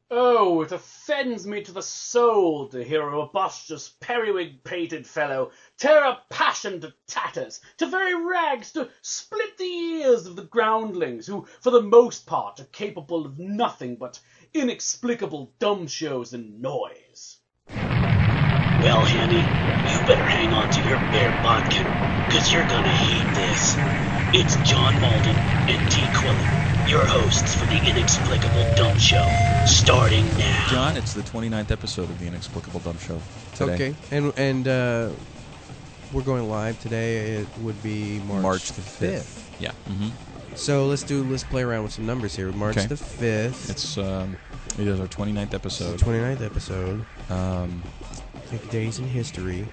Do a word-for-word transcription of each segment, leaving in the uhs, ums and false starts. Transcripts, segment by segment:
Oh, it offends me to the soul to hear a robustious, periwig-pated fellow tear a passion to tatters, to very rags, to split the ears of the groundlings, who, for the most part, are capable of nothing but inexplicable dumb shows and noise. Well, Handy, you better hang on to your bear bodkin, cause you're gonna hate this. It's John Malden and T. Quillen, your hosts for the Inexplicable Dumb Show, starting now. John, it's the twenty-ninth episode of the Inexplicable Dumb Show today. Okay, and and uh, we're going live today. It would be March, March the fifth. Yeah. Mm-hmm. So let's do let's play around with some numbers here. March Okay. the fifth. It's um, it is our twenty-ninth episode. twenty-ninth episode. Um, Like days in history.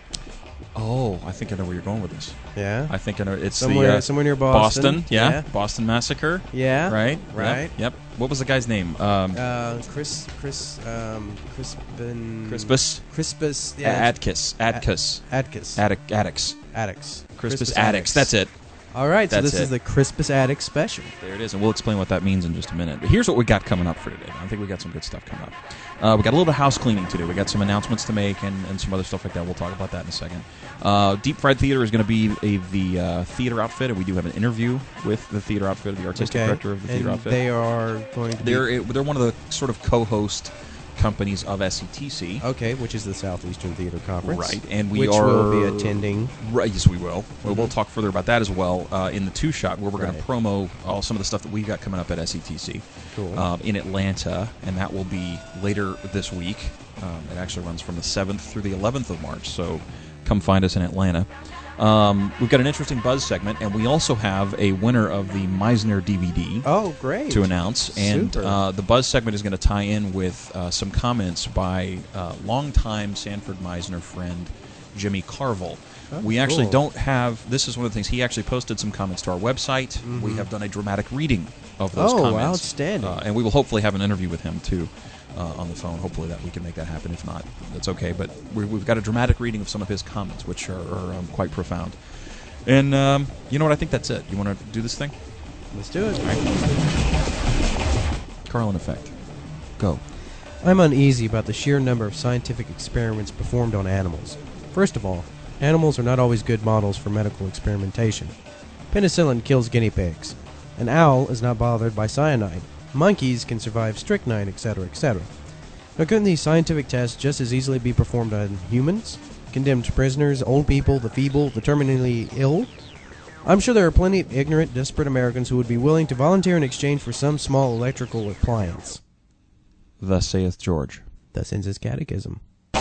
oh, I think I know where you're going with this. Yeah. I think I know. It's somewhere the uh, somewhere near Boston. Boston, yeah. Boston Massacre. Yeah. Right. Right. Yep. yep. What was the guy's name? Um, Uh, Chris Chris um Crispin Crispus. Crispus yeah. Atticus. Atticus. Atticus. Attic. Atticus. Atticus. Crispus Atticus. That's it. All right, so That's this it. is the Crispus Attucks special. There it is, and we'll explain what that means in just a minute. But here's what we got coming up for today. I think we got some good stuff coming up. Uh, we got a little bit of house cleaning to do. We got some announcements to make and, and some other stuff like that. We'll talk about that in a second. Uh, Deep Fried Theater is going to be a, the uh, theater outfit, and we do have an interview with the theater outfit, the artistic Okay. director of the theater and outfit. they are going to They're be... it- they're one of the sort of co-host companies of S E T C. Okay, which is the Southeastern Theater Conference. Right, and we which are will be attending. Right, yes, we will. We'll, we'll talk further about that as well uh, in the two shot, where we're going Right. to promo all some of the stuff that we've got coming up at S E T C Cool. um, in Atlanta, and that will be later this week. Um, it actually runs from the seventh through the eleventh of March, so come find us in Atlanta. Um, we've got an interesting Buzz segment, and we also have a winner of the Meisner D V D. Oh, great. To announce, and Super. uh, the Buzz segment is going to tie in with uh, some comments by uh, longtime Sanford Meisner friend Jimmy Carville. Oh, we actually cool. don't have. This is one of the things. He actually posted some comments to our website. We have done a dramatic reading of those Oh, comments. outstanding. Uh, and we will hopefully have an interview with him too uh, on the phone. Hopefully that we can make that happen. If not, that's okay. But we, we've got a dramatic reading of some of his comments, which are, are um, quite profound. And um, you know what? I think that's it. You want to do this thing? Let's do it. Carlin Effect. Go. I'm uneasy about the sheer number of scientific experiments performed on animals. First of all, animals are not always good models for medical experimentation. Penicillin kills guinea pigs. An owl is not bothered by cyanide. Monkeys can survive strychnine, et cetera, et cetera. Now, couldn't these scientific tests just as easily be performed on humans? Condemned prisoners, old people, the feeble, the terminally ill? I'm sure there are plenty of ignorant, desperate Americans who would be willing to volunteer in exchange for some small electrical appliance. Thus saith George. Thus ends his catechism.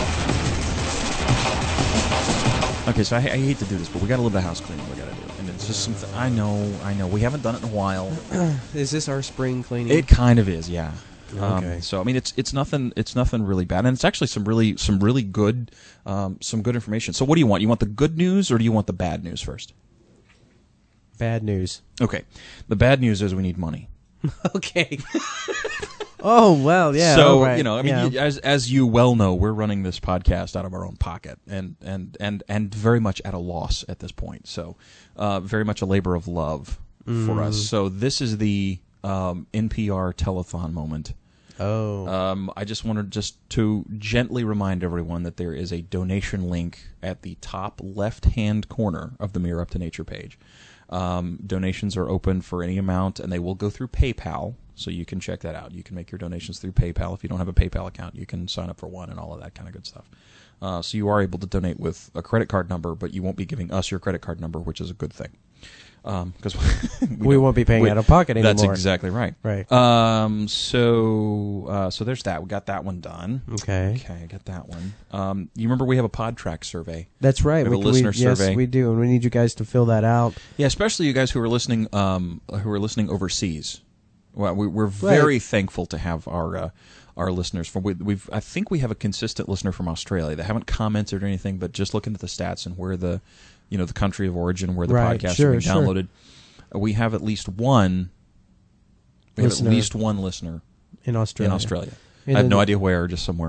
Okay, so I, I hate to do this, but we got a little bit of house cleaning we got to do, and it's just something. I know, I know, we haven't done it in a while. Is this our spring cleaning? It kind of is, yeah. Okay. Um, so I mean, it's it's nothing, it's nothing really bad, and it's actually some really some really good, um, some good information. So what do you want? You want the good news, or do you want the bad news first? Bad news. Okay, the bad news is we need money. Okay. Oh, well, yeah. So all right, you know, I mean, yeah. you, as as you well know, we're running this podcast out of our own pocket, and and and and very much at a loss at this point. So, uh, very much a labor of love for us. So this is the um, N P R telethon moment. Oh. Um, I just wanted just to gently remind everyone that there is a donation link at the top left-hand corner of the Mirror Up to Nature page. Um, donations are open for any amount, and they will go through PayPal, so you can check that out. You can make your donations through PayPal. If you don't have a PayPal account, you can sign up for one and all of that kind of good stuff. Uh, so you are able to donate with a credit card number, but you won't be giving us your credit card number, which is a good thing. Because um, we, We won't be paying out of pocket That's anymore. exactly right. Right. Um. So, uh, so there's that. We got that one done. Okay. Okay, I got that one. Um. You remember we have a PodTrack survey? That's right. We have a can- listener yes, survey. we do, and we need you guys to fill that out. Yeah, especially you guys who are listening. Um. Who are listening overseas. Well, we, we're very Right. thankful to have our uh, our listeners from. We, we've. I think we have a consistent listener from Australia. They haven't commented or anything, but just looking at the stats and where the, you know, the country of origin where the Right, podcast sure, is being sure. downloaded. Uh, we have at least one. We Listener. have at least one listener In Australia. in Australia. And I have then- no idea where, just somewhere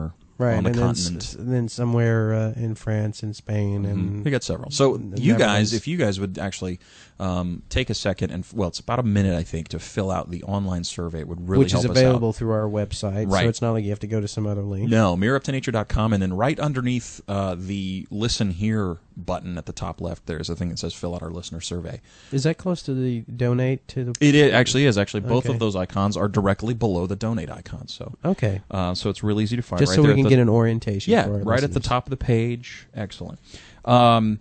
right, on the and continent. Then, s- then somewhere uh, in France and Spain and We got several. So the you guys, Netherlands. if you guys would actually um, take a second and, well, it's about a minute, I think, to fill out the online survey. It would really which help is us available out. through our website. Right. So it's not like you have to go to some other link. No, mirror up to nature dot com, and then right underneath uh, the Listen Here button at the top left, there's a thing that says fill out our listener survey. Is that close to the donate to the? It is, actually is. Actually, both Okay. of those icons are directly below the donate icon. So, Okay. uh, so it's really easy to find. Just right so there we at can the- get an orientation. Yeah, for our right at the listeners. top of the page. Excellent. Um,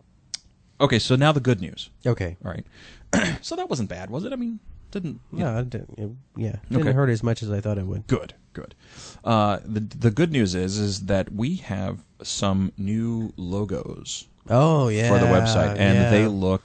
okay, so now the good news. Okay. All right. So that wasn't bad, was it? I mean, didn't. you No, it didn't, it, yeah, didn't Okay. hurt as much as I thought it would. Good, good. Uh, the the good news is is that we have some new logos Oh yeah, for the website, and yeah. they look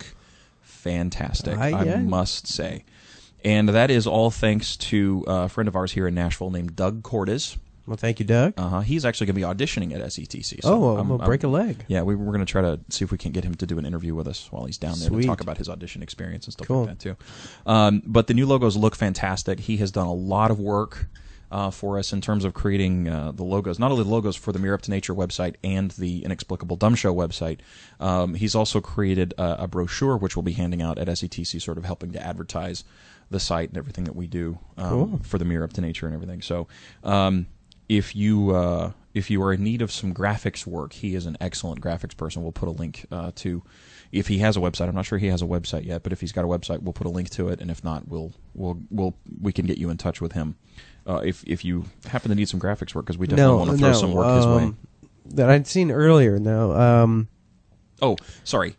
fantastic. I- I, yeah. must say, and that is all thanks to a friend of ours here in Nashville named Doug Cordes. Well, thank you, Doug. Uh-huh. He's actually going to be auditioning at S E T C. So oh, well, I'm- we'll I'm- break a leg. Yeah, we, we're going to try to see if we can get him to do an interview with us while he's down there Sweet. to talk about his audition experience and stuff Cool. like that too. Um, but the new logos look fantastic. He has done a lot of work uh, for us in terms of creating uh, the logos, not only the logos for the Mirror Up to Nature website and the Inexplicable Dumb Show website. Um, he's also created a, a brochure which we'll be handing out at S E T C, sort of helping to advertise the site and everything that we do um, Cool. for the Mirror Up to Nature and everything. So. Um, If you uh, if you are in need of some graphics work, he is an excellent graphics person. We'll put a link uh, to if he has a website. I'm not sure he has a website yet, but if he's got a website, we'll put a link to it. And if not, we'll we'll we'll we can get you in touch with him uh, if if you happen to need some graphics work, because we definitely No, want to throw no, some work his way. um, that I'd seen earlier. No, um, Oh, sorry.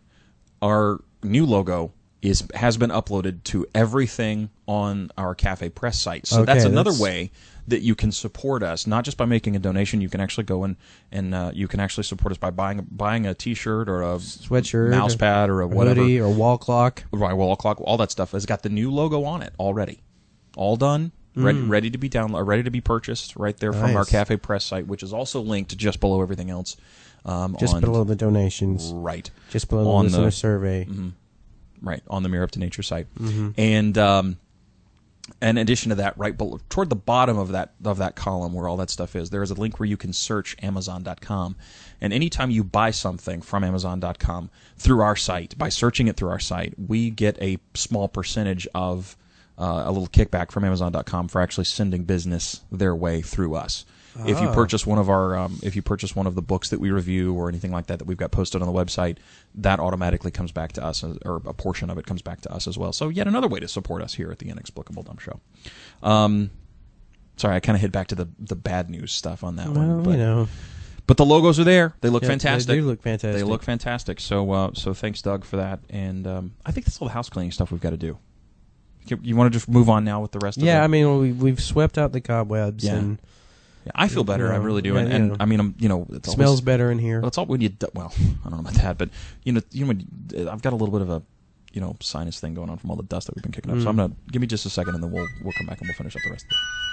Our new logo is has been uploaded to everything on our Cafe Press site. So Okay, that's another that's- way that you can support us, not just by making a donation. You can actually go in and uh, you can actually support us by buying buying a T-shirt or a sweatshirt, mouse pad or a a whatever, hoodie, or wall clock. right, wall clock, all that stuff has got the new logo on it already, all done. Ready, ready to be down, ready to be purchased, right there from our Nice. Cafe Press site, which is also linked just below everything else. Um, Just on, below the donations. right, Just below the on listener the- survey. right on the Mirror Up to Nature site, Mm-hmm. and um, in addition to that, right below, toward the bottom of that of that column where all that stuff is, there is a link where you can search Amazon dot com, and anytime you buy something from Amazon dot com through our site, by searching it through our site, we get a small percentage of uh, a little kickback from Amazon dot com for actually sending business their way through us. If you Ah. purchase one of our, um, if you purchase one of the books that we review or anything like that that we've got posted on the website, that automatically comes back to us, or a portion of it comes back to us as well. So yet another way to support us here at the Inexplicable Dumb Show. Um, sorry, I kind of hit back to the the bad news stuff on that one, Well, but you know, but the logos are there. They look yeah, fantastic. They do look fantastic. They look fantastic. So uh, so thanks, Doug, for that. And um, I think that's all the house cleaning stuff we've got to do. You, you want to just move on now with the rest of Yeah, it? I mean, we, we've swept out the cobwebs Yeah. and Yeah, I feel better. you I know, really do. yeah, and, you and know. I mean, I'm, you know, it it's smells always, better in here. Well, it's all when you. do- Well, I don't know about that, but you know, you know, when you, I've got a little bit of a, you know, sinus thing going on from all the dust that we've been kicking up. So Mm. I'm gonna give me just a second, and then we'll we'll come back and we'll finish up the rest of it.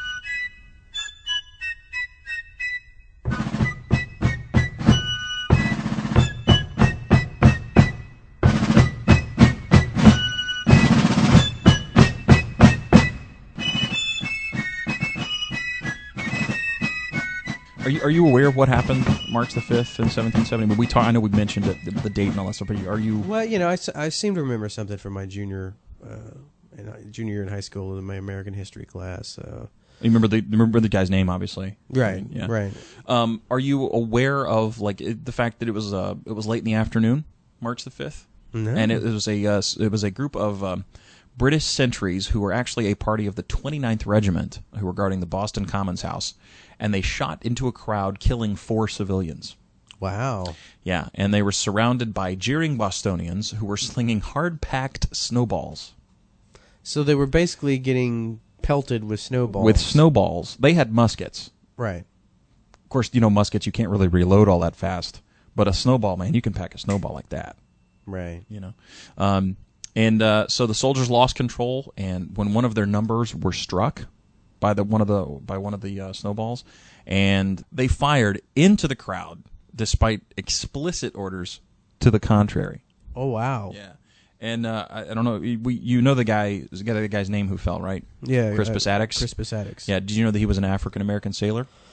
Are you are you aware of what happened March the fifth in seventeen seventy? But we talk, I know we mentioned it, the, the date and all that stuff. But are you? Well, you know, I, s- I seem to remember something from my junior, uh, in, uh, junior year in high school in my American history class. Uh, You remember the you remember the guy's name, obviously. right, I mean, yeah. right. Um, are you aware of like it, the fact that it was uh it was late in the afternoon, March the fifth, No. and it, it was a uh, it was a group of um, British sentries who were actually a party of the twenty-ninth Regiment who were guarding the Boston Commons House, and they shot into a crowd, killing four civilians. Wow. Yeah, and they were surrounded by jeering Bostonians who were slinging hard-packed snowballs. So they were basically getting pelted with snowballs. With snowballs. They had muskets. Right. Of course, you know, muskets, you can't really reload all that fast. But a snowball, man, you can pack a snowball like that. Right. You know? Um, and uh, so the soldiers lost control, and when one of their numbers were struck by the one of the by one of the uh, snowballs, and they fired into the crowd despite explicit orders to the contrary. Oh, wow. Yeah. And uh, I, I don't know, we, you know the guy, the guy's name who fell, right? Yeah. Crispus uh, Attucks. Crispus Attucks. Yeah, did you know that he was an African-American sailor?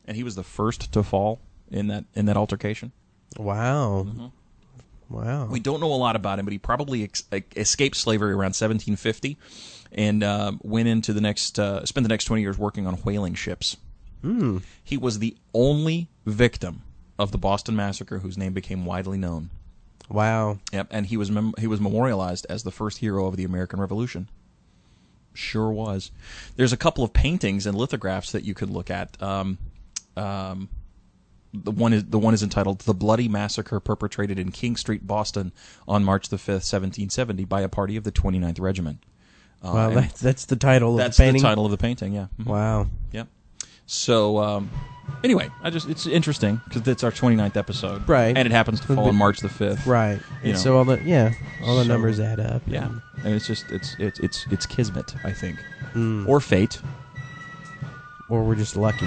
And he was the first to fall in that in that altercation. Wow. Mm-hmm. Wow. We don't know a lot about him, but he probably ex- escaped slavery around seventeen fifty and uh, went into the next, uh, spent the next twenty years working on whaling ships. Mm. He was the only victim of the Boston Massacre whose name became widely known. Wow. Yep, and he was mem- he was memorialized as the first hero of the American Revolution. Sure was. There's a couple of paintings and lithographs that you could look at. Um, um, the one is the one is entitled "The Bloody Massacre Perpetrated in King Street, Boston, on March the fifth, seventeen seventy, by a party of the twenty-ninth Regiment." Uh, wow, that's, that's the title of that's the painting? That's the title of the painting, yeah. Mm-hmm. Wow. Yep. So, um, anyway, I just it's interesting because it's our twenty-ninth episode. Right. And it happens to fall on March the fifth. Right. You And know. so all the yeah, all the So, numbers add up. Yeah. and- And it's just, it's it's it's it's kismet, I think. Mm. Or fate. Or we're just lucky.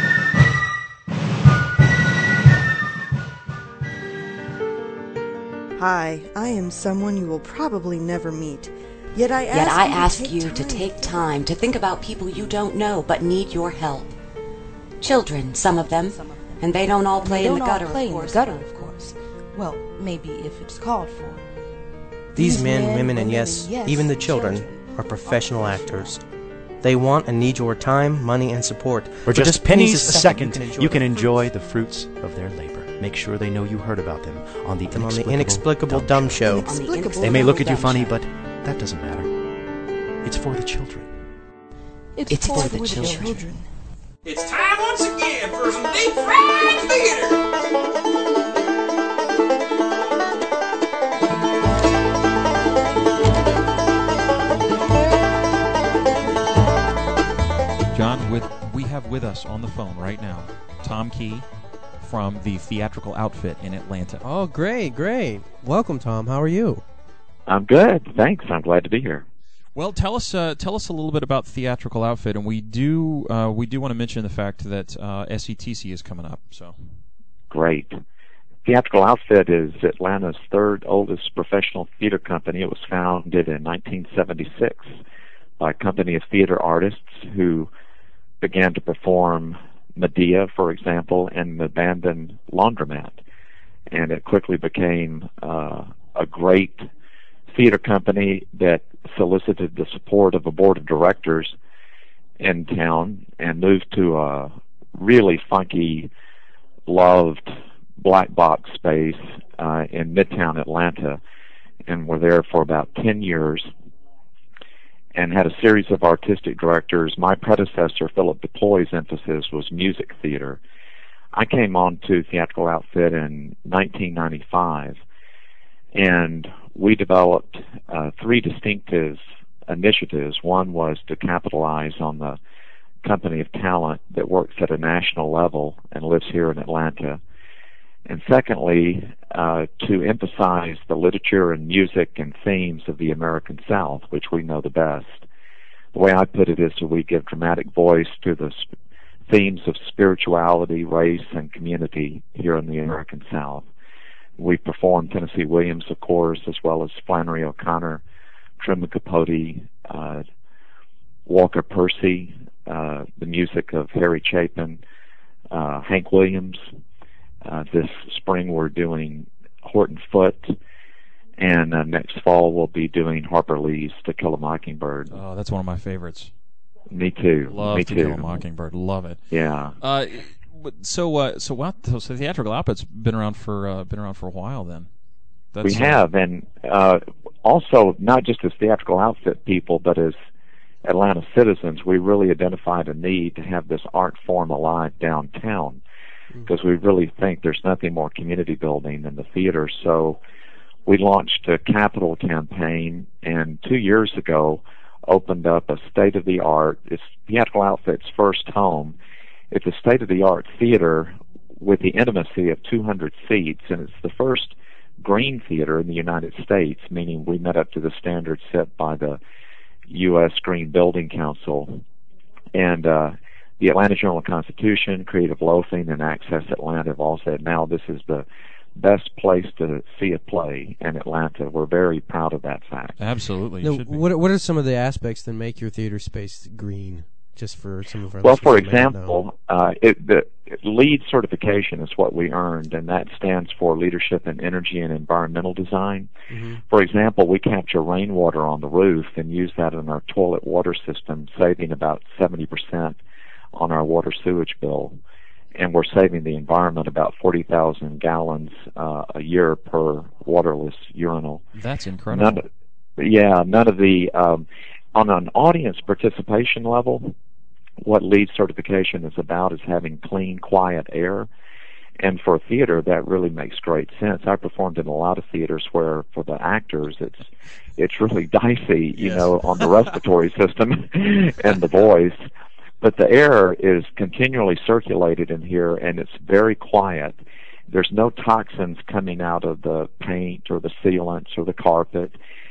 Hi, I am someone you will probably never meet. Yet I ask Yet I you to ask take you time to take time to think about people you don't know but need your help. Children, some of them, and they don't all play they in don't the all gutter, play of in the course. gutter, of course. Well, maybe if it's called for. These men, women, and yes, even the children are professional actors. They want and need your time, money, and support. For just pennies a second, you can enjoy, you can enjoy the fruits of their labor. Make sure they know you heard about them on the them on Inexplicable, the Inexplicable Dumb Show. On the Inexplicable They may look at you Dumb funny, Show. but that doesn't matter. It's for the children. It's, It's for, for the the children. children. It's time once again for some deep fried theater. John, with we have with us on the phone right now Tom Key from the Theatrical Outfit in Atlanta. Oh, great, great. Welcome, Tom. How are you? I'm good, thanks. I'm glad to be here. Well, tell us uh, tell us a little bit about Theatrical Outfit, and we do uh, we do want to mention the fact that uh, S E T C is coming up. So Great. Theatrical Outfit is Atlanta's third oldest professional theater company. It was founded in nineteen seventy-six by a company of theater artists who began to perform Medea, for example, in the abandoned laundromat. And it quickly became uh, a great theater company that solicited the support of a board of directors in town and moved to a really funky, loved black box space uh, in Midtown Atlanta, and were there for about ten years and had a series of artistic directors. My predecessor, Philip DePloy's emphasis was music theater. I came on to Theatrical Outfit in nineteen ninety-five, and we developed uh, three distinctive initiatives. One was to capitalize on the company of talent that works at a national level and lives here in Atlanta. And secondly, uh, to emphasize the literature and music and themes of the American South, which we know the best. The way I put it is that we give dramatic voice to the sp- themes of spirituality, race, and community here in the American South. We perform Tennessee Williams, of course, as well as Flannery O'Connor, Truman Capote, uh, Walker Percy, uh, the music of Harry Chapin, uh, Hank Williams. Uh, this spring we're doing Horton Foote, and uh, next fall we'll be doing Harper Lee's To Kill a Mockingbird. oh, that's one of my favorites. Me too. Love Me To too. Kill a Mockingbird. Love it. Yeah. Uh, so uh, so what? So, so Theatrical Outfit's been around for uh, been around for a while then. That's, we have, and uh, also not just as Theatrical Outfit people, but as Atlanta citizens, we really identified a need to have this art form alive downtown, because we really think there's nothing more community building than the theater. So we launched a capital campaign, and two years ago opened up a state-of-the-art, it's Theatrical Outfit's first home. It's a state-of-the-art theater with the intimacy of two hundred seats, and it's the first green theater in the United States, meaning we met up to the standards set by the U S Green Building Council. And uh, the Atlanta Journal-Constitution, Creative Loafing, and Access Atlanta have all said now this is the best place to see a play in Atlanta. We're very proud of that fact. Absolutely. Now, You should be. what what are some of the aspects that make your theater space green? Just for some of our Well, listeners for who may not know. example, uh, it, the, LEED certification is what we earned, and that stands for Leadership in Energy and Environmental Design. Mm-hmm. For example, we capture rainwater on the roof and use that in our toilet water system, saving about seventy percent on our water sewage bill. And we're saving the environment about forty thousand gallons uh, a year per waterless urinal. That's incredible. None of, yeah, none of the, um, on an audience participation level, what LEED certification is about is having clean, quiet air. And for a theater, that really makes great sense. I performed in a lot of theaters where, for the actors, it's it's really dicey, you Yes. know, on the respiratory system and the voice. But the air is continually circulated in here, and it's very quiet. There's no toxins coming out of the paint or the sealants or the carpet.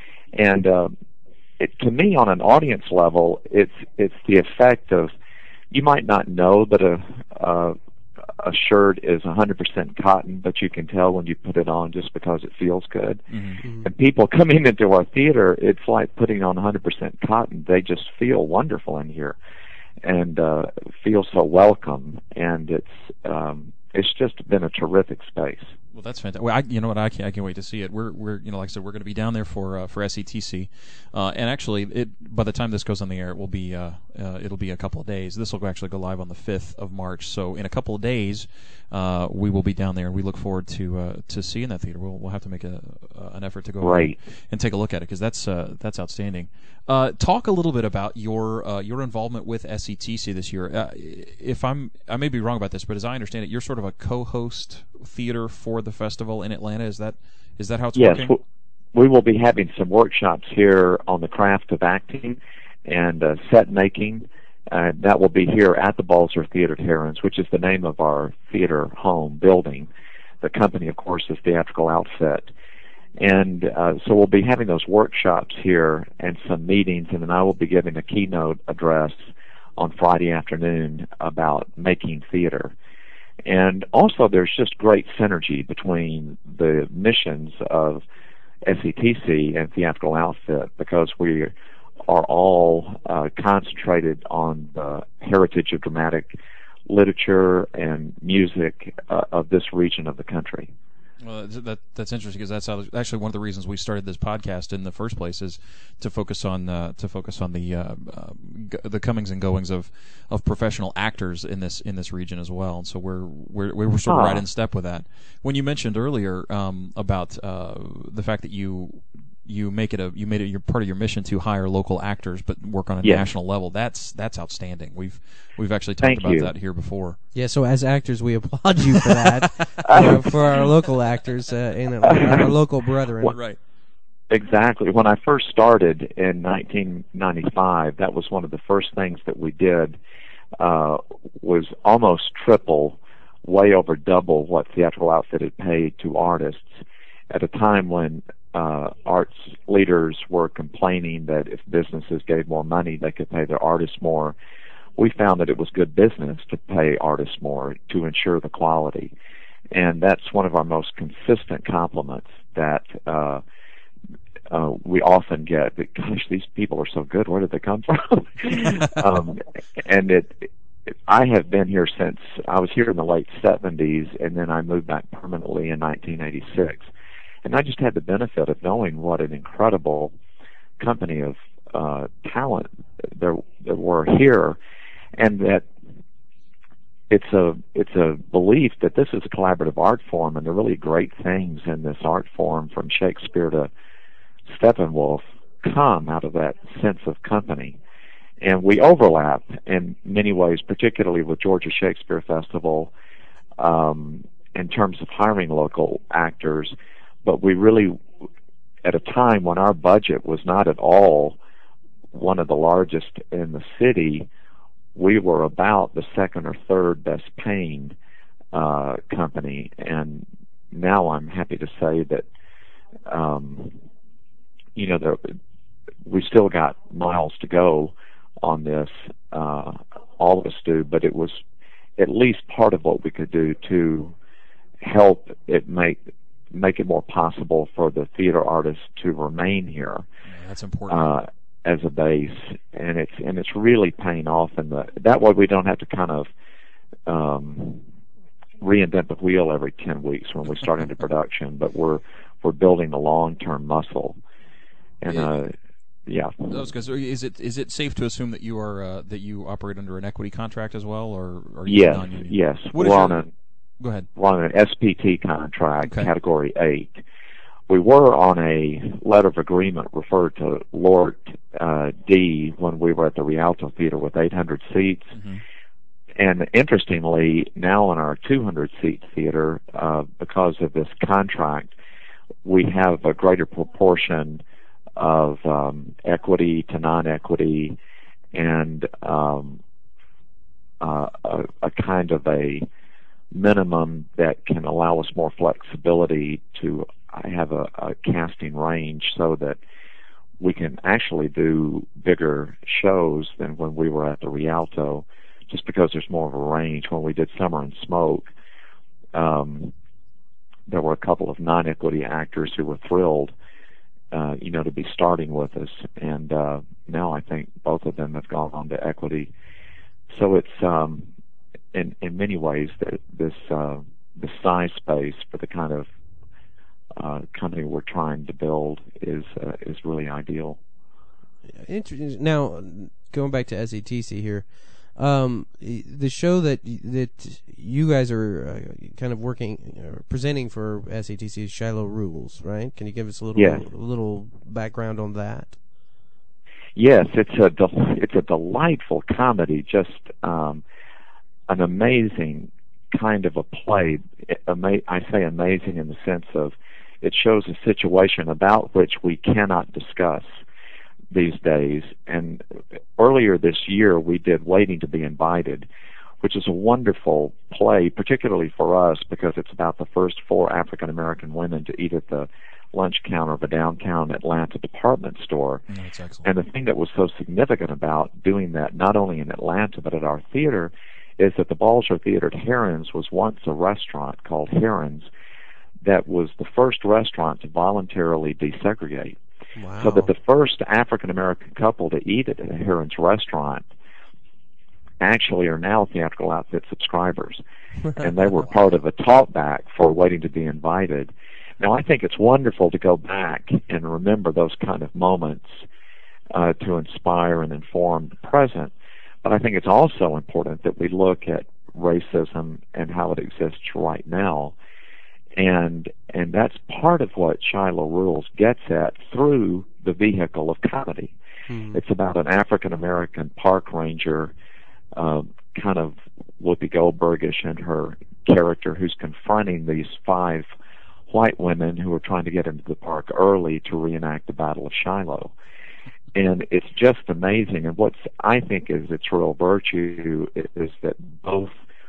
And uh, it, to me, on an audience level, it's it's the effect of, you might not know that a a, a shirt is one hundred percent cotton, but you can tell when you put it on just because it feels good. Mm-hmm. And people coming into our theater, it's like putting on one hundred percent cotton. They just feel wonderful in here, and uh, feel so welcome. And it's um, it's just been a terrific space. Well, that's fantastic. Well, I, you know what? I can't, I can't wait to see it. We're, we're, you know, like I said, we're going to be down there for uh, for S E T C, uh, and actually, it by the time this goes on the air, it will be uh, uh, it'll be a couple of days. This will actually go live on the fifth of March. So in a couple of days, uh, we will be down there, and we look forward to uh, to seeing that theater. We'll we'll have to make a uh, an effort to go right. and take a look at it, because that's uh, that's outstanding. Uh, talk a little bit about your uh, your involvement with S E T C this year. Uh, if I'm I may be wrong about this, but as I understand it, you're sort of a co-host theater for the festival in Atlanta. Is that is that how it's yes, working? Yes, we will be having some workshops here on the craft of acting and uh, set making. Uh, that will be here at the Balzer Theater at Herons, which is the name of our theater home building. The company, of course, is Theatrical Outfit. And uh, so we'll be having those workshops here and some meetings, and then I will be giving a keynote address on Friday afternoon about making theater. And also there's just great synergy between the missions of S E T C and Theatrical Outfit, because we are all uh, concentrated on the heritage of dramatic literature and music uh, of this region of the country. Well, that that's interesting, because that's how, actually one of the reasons we started this podcast in the first place, is to focus on uh, to focus on the uh, uh, g- the comings and goings of, of professional actors in this in this region as well. And so we're we're we're sort of ah. right in step with that. When you mentioned earlier um, about uh, the fact that you you make it a you made it your part of your mission to hire local actors but work on a yes. national level, that's that's outstanding. We've we've actually talked Thank about you. that here before. Yeah, so as actors, we applaud you for that, uh, for our local actors uh, and our local brethren. Well, right. Exactly. When I first started in nineteen ninety-five, that was one of the first things that we did, uh, was almost triple, way over double what Theatrical Outfit had paid to artists at a time when uh, arts leaders were complaining that if businesses gave more money, they could pay their artists more. We found that it was good business to pay artists more to ensure the quality. And that's one of our most consistent compliments that uh, uh, we often get. That, gosh, these people are so good. Where did they come from? um, and it, it, I have been here since I was here in the late seventies, and then I moved back permanently in nineteen eighty-six. And I just had the benefit of knowing what an incredible company of uh, talent there, there were here, and that it's a it's a belief that this is a collaborative art form, and there are really great things in this art form, from Shakespeare to Steppenwolf, come out of that sense of company. And we overlap in many ways, particularly with Georgia Shakespeare Festival, um, in terms of hiring local actors. But we really, at a time when our budget was not at all one of the largest in the city, we were about the second or third best paying uh, company. And now I'm happy to say that, um, you know, there, we still got miles to go on this. Uh, all of us do, but it was at least part of what we could do to help it make make it more possible for the theater artists to remain here. Yeah, that's important. Uh, as a base, and it's and it's really paying off. And the that way we don't have to kind of um, reinvent the wheel every ten weeks when we start into production, but we're we're building a long-term muscle. And uh, yeah. Those guys, is it is it safe to assume that you are uh, that you operate under an equity contract as well, or are you yes, non-union? Yes, what we're is on your, a go ahead. We're on an S P T contract, okay. Category eight. We were on a letter of agreement referred to Lord uh, D when we were at the Rialto Theater with eight hundred seats. Mm-hmm. And interestingly, now in our two hundred seat theater, uh, because of this contract, we have a greater proportion of um, equity to non-equity, and um, uh, a, a kind of a minimum that can allow us more flexibility to have a, a casting range so that we can actually do bigger shows than when we were at the Rialto, just because there's more of a range. When we did Summer and Smoke, um, there were a couple of non-equity actors who were thrilled, uh, you know, to be starting with us, and uh, now I think both of them have gone on to equity. So it's um, in in many ways that this uh, the size space for the kind of uh, company we're trying to build is uh, is really ideal. Interesting. Now, going back to S A T C here, um, the show that that you guys are uh, kind of working, uh, presenting for S A T C is Shiloh Rules, right? Can you give us a little yes. a little background on that? Yes, it's a del- it's a delightful comedy, just um, an amazing kind of a play. Ama- I say amazing in the sense of it shows a situation about which we cannot discuss these days. And earlier this year we did Waiting to be Invited, which is a wonderful play, particularly for us because it's about the first four African American women to eat at the lunch counter of a downtown Atlanta department store. Oh, that's excellent. And the thing that was so significant about doing that, not only in Atlanta but at our theater, is that the Balzer Theater at Herons was once a restaurant called Herons that was the first restaurant to voluntarily desegregate. Wow. So that the first African American couple to eat at a Herons restaurant actually are now Theatrical Outfit subscribers. And they were part of a talkback for Waiting to be Invited. Now, I think it's wonderful to go back and remember those kind of moments uh, to inspire and inform the present. But I think it's also important that we look at racism and how it exists right now. And and that's part of what Shiloh Rules gets at through the vehicle of comedy. Hmm. It's about an African-American park ranger, uh, kind of Whoopi Goldbergish and her character, who's confronting these five white women who are trying to get into the park early to reenact the Battle of Shiloh. And it's just amazing. And what's I think is its real virtue is that both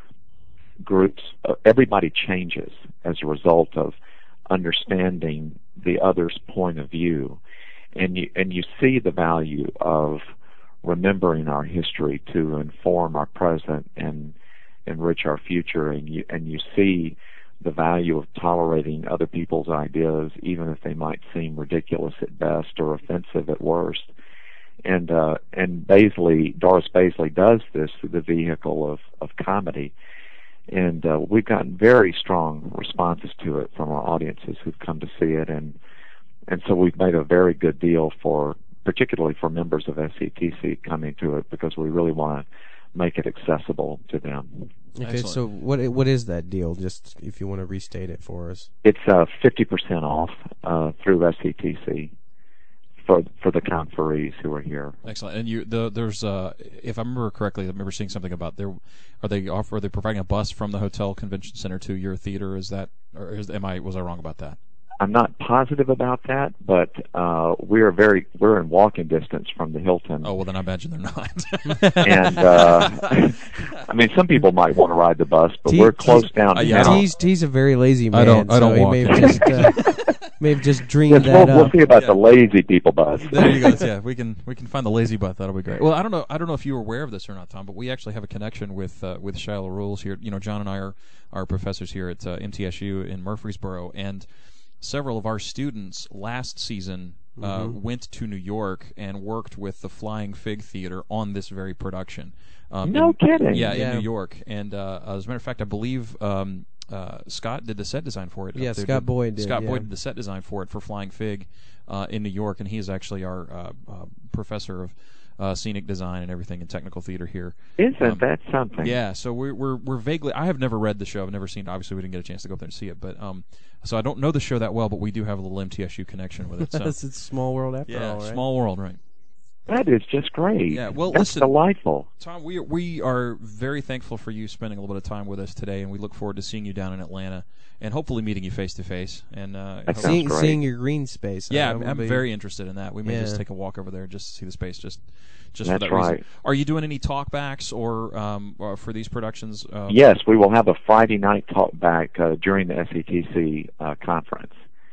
groups, uh, everybody changes as a result of understanding the other's point of view, and you and you see the value of remembering our history to inform our present and enrich our future, and you and you see the value of tolerating other people's ideas, even if they might seem ridiculous at best or offensive at worst. And uh, and Baisley, Doris Baisley does this through the vehicle of, of comedy. And uh, we've gotten very strong responses to it from our audiences who've come to see it, and and so we've made a very good deal for, particularly for members of S A T C coming to it, because we really want to make it accessible to them. Okay, Excellent. so what what is that deal? Just if you want to restate it for us. It's uh, fifty percent off uh, through S A T C. For, for the conferees who are here. Excellent. And you, the, there's, uh, if I remember correctly, I remember seeing something about there. Are they offer? Are they providing a bus from the hotel convention center to your theater? Is that, or is, am I was I wrong about that? I'm not positive about that, but uh, we're very we're in walking distance from the Hilton. Oh well, then I imagine they're not. and uh, I mean, some people might want to ride the bus, but T- we're close down. Uh, yeah, T's, T's a very lazy man. I don't. I don't so walk. He may have just, uh, may have just dreamed yes, that we'll, up. we'll see about Yeah. the lazy people bus. There you go. Yeah, we can we can find the lazy butt. That'll be great. Well, I don't know. I don't know if you were aware of this or not, Tom, but we actually have a connection with uh, with Shiloh Rules here. You know, John and I are are professors here at uh, M T S U in Murfreesboro, and several of our students last season uh, Mhm. went to New York and worked with the Flying Fig Theater on this very production. Um, No in, kidding. Yeah, Yeah. in New York. And uh, as a matter of fact, I believe um, uh, Scott did the set design for it. Yeah, up there. Scott Boyd did, Scott yeah. Boyd did the set design for it for Flying Fig uh, in New York, and he is actually our uh, uh, professor of uh, scenic design and everything in technical theater here. Isn't Um, that something? Yeah, so we're we're we're vaguely. I have never read the show. I've never seen. Obviously, we didn't get a chance to go up there and see it, but um, so I don't know the show that well. But we do have a little M T S U connection with it. So it's a small world after yeah, all, right? small world, right? That is just great. Yeah, well, That's listen, delightful. Tom, we we are very thankful for you spending a little bit of time with us today, and we look forward to seeing you down in Atlanta and hopefully meeting you face to face. And uh, That hope- sounds Seeing, great. seeing your green space. yeah, uh, I'm, will I'm be- very interested in that. We may Yeah. just take a walk over there just to see the space, just just That's for that reason. right. Are you doing any talkbacks or um or for these productions? Uh, Yes, we will have a Friday night talk back uh, during the S E T C uh, conference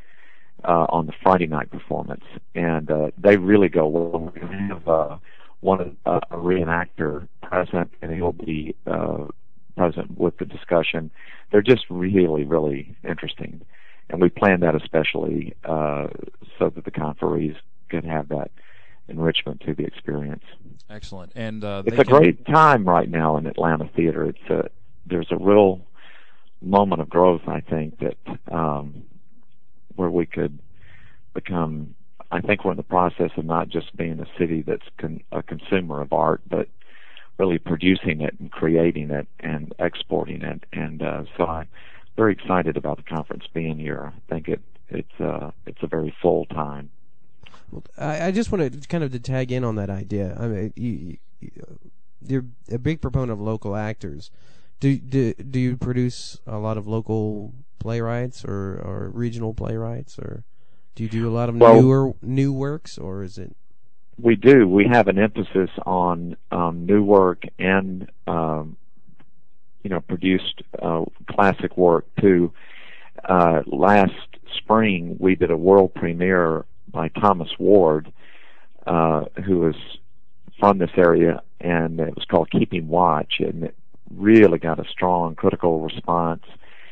uh, on the Friday night performance, and uh, they really go well. We're going to have uh, one of uh, a reenactor present, and he'll be uh, present with the discussion. They're just really, really interesting, and we planned that especially uh, so that the conferees can have that enrichment to the experience. Excellent. And uh, It's they a can- great time right now in Atlanta theater. It's a there's a real moment of growth, I think, that um, where we could become. I think we're in the process of not just being a city that's con, a consumer of art, but really producing it and creating it and exporting it. And uh, so I'm very excited about the conference being here. I think it it's uh, it's a very full time. I, I just want to kind of to tag in on that idea. I mean, you, you, you're a big proponent of local actors. Do do do you produce a lot of local playwrights or, or regional playwrights, or do you do a lot of Well- newer new works, or is it? We do. We have an emphasis on um, new work and, um, you know, produced uh, classic work too. Uh, last spring, we did a world premiere by Thomas Ward, uh, who was from this area, and it was called Keeping Watch, and it really got a strong critical response.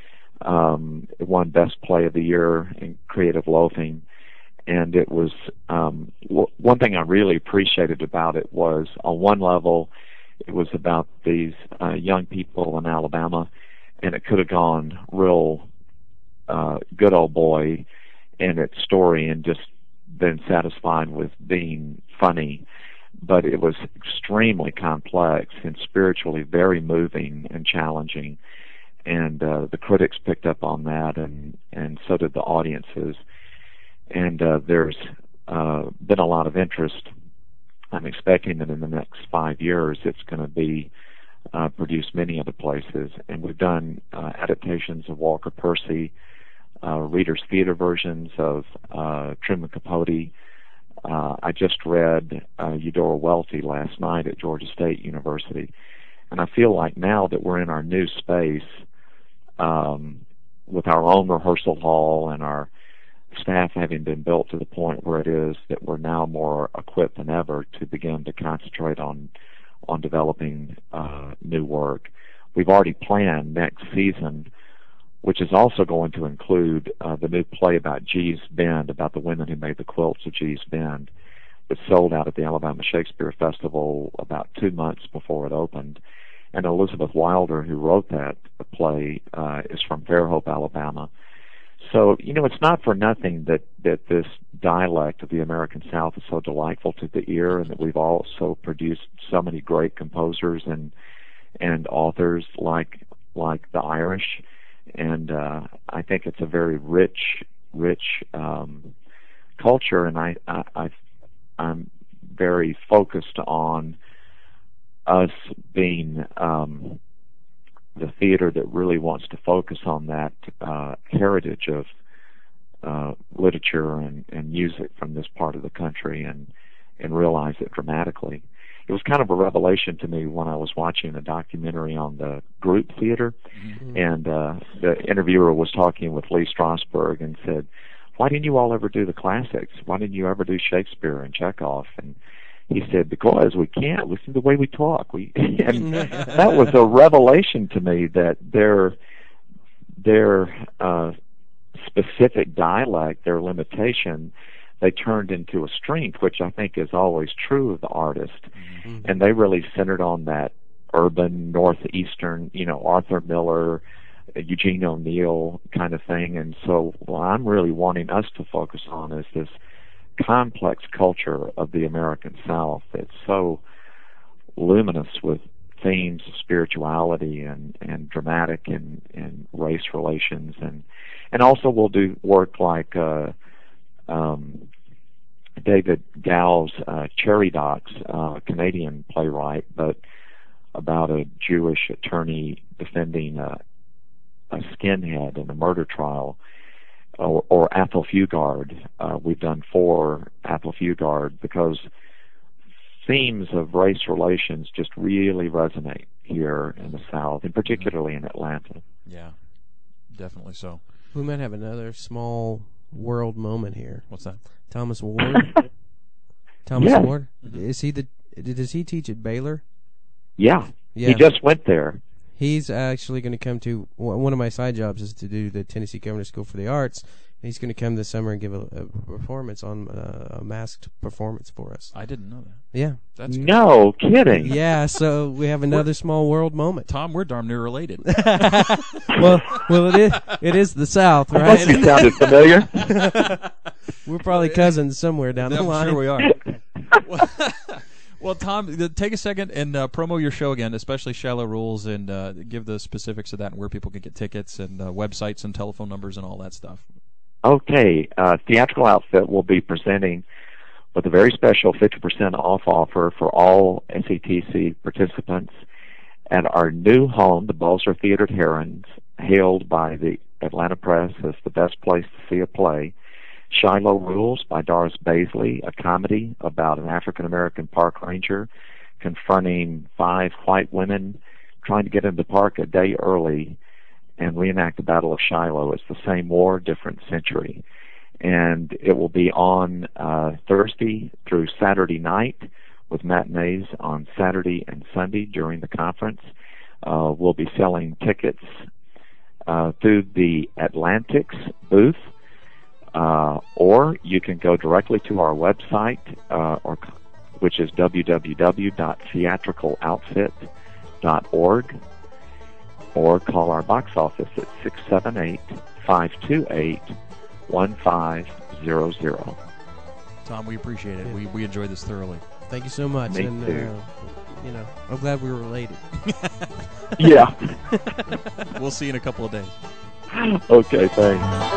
Um, it won Best Play of the Year in Creative Loafing. And it was um, w- one thing I really appreciated about it was, on one level, it was about these uh, young people in Alabama, and it could have gone real uh, good old boy in its story and just been satisfied with being funny. But it was extremely complex and spiritually very moving and challenging. And uh, the critics picked up on that, and, and so did the audiences. And uh, there's uh, been a lot of interest. I'm expecting that in the next five years it's going to be uh, produced many other places. And we've done uh, adaptations of Walker Percy, uh, Reader's Theater versions of uh, Truman Capote. Uh, I just read uh, Eudora Welty last night at Georgia State University. And I feel like now that we're in our new space, um, with our own rehearsal hall and our staff having been built to the point where it is that we're now more equipped than ever to begin to concentrate on on developing uh, new work. We've already planned next season, which is also going to include uh, the new play about Gee's Bend, about the women who made the quilts of Gee's Bend. It sold out at the Alabama Shakespeare Festival about two months before it opened. And Elizabeth Wilder, who wrote that play, uh, is from Fairhope, Alabama. So, you know, it's not for nothing that, that this dialect of the American South is so delightful to the ear, and that we've also produced so many great composers and and authors like like the Irish. And uh, I think it's a very rich, rich um, culture, and I, I, I, I'm very focused on us being um, the theater that really wants to focus on that uh, heritage of uh, literature and, and music from this part of the country, and and realize it dramatically. It was kind of a revelation to me when I was watching a documentary on the group theater, mm-hmm. and uh, the interviewer was talking with Lee Strasberg and said, "Why didn't you all ever do the classics? Why didn't you ever do Shakespeare and Chekhov?" And he said, "Because we can't. Listen to the way we talk." We and that was a revelation to me, that their their uh, specific dialect, their limitation, they turned into a strength, which I think is always true of the artist. Mm-hmm. And they really centered on that urban, northeastern, you know, Arthur Miller, Eugene O'Neill kind of thing. And so what I'm really wanting us to focus on is this complex culture of the American South that's so luminous with themes of spirituality and, and dramatic and, and race relations. And, and also we'll do work like uh, um, David Gow's uh, Cherry Docks, uh, Canadian playwright, but about a Jewish attorney defending a, a skinhead in a murder trial, or, or Athol Fugard. Uh, we've done four Athol Fugard because themes of race relations just really resonate here in the South, and particularly in Atlanta. Yeah, definitely so. We might have another small world moment here. What's that? Thomas Ward. Thomas Yeah. Ward. Is he the? Does he teach at Baylor? Yeah, Yeah. he just went there. He's actually going to come to one of my side jobs is to do the Tennessee Governor School for the Arts. He's going to come this summer and give a, a performance on uh, a masked performance for us. I didn't know that. Yeah, That's good. No kidding. yeah. So we have another small world moment. Tom, we're darn near related. well, well, it is. It is the South, I right? thought you sounded familiar. We're probably cousins somewhere down the I'm line. sure we are. well, well, Tom, th- take a second and uh, promo your show again, especially Shallow Rules, and uh, give the specifics of that and where people can get tickets and uh, websites and telephone numbers and all that stuff. Okay, uh, Theatrical Outfit will be presenting with a very special fifty percent off offer for all S A T C participants at our new home, the Balzer Theater at Herons, hailed by the Atlanta Press as the best place to see a play. Shiloh Rules by Doris Baisley, a comedy about an African-American park ranger confronting five white women trying to get into the park a day early and reenact the Battle of Shiloh. It's the same war, different century. And it will be on uh, Thursday through Saturday night with matinees on Saturday and Sunday during the conference. Uh, we'll be selling tickets uh, through the Atlantics booth, uh, or you can go directly to our website, uh, or which is w w w dot theatrical outfit dot org, or call our box office at six seven eight, five two eight, one five zero zero. Tom, we appreciate it. We we enjoyed this thoroughly. Thank you so much. Me and too. Uh, you know, I'm glad we were related. Yeah. We'll see you in a couple of days. Okay, thanks.